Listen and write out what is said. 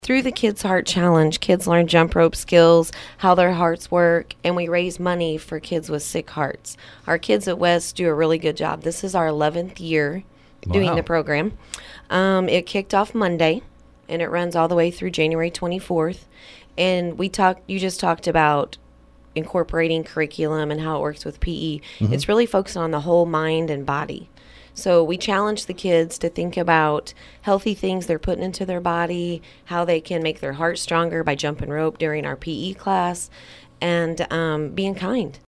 Through the Kids Heart Challenge, kids learn jump rope skills, how their hearts work, and we raise money for kids with sick hearts. Our kids at West do a really good job. This is our 11th year doing the program. It kicked off Monday, and it runs all the way through January 24th. And you just talked about incorporating curriculum and how it works with PE. It's really focused on the whole mind and body. So we challenge the kids to think about healthy things they're putting into their body, how they can make their heart stronger by jumping rope during our PE class, and being kind.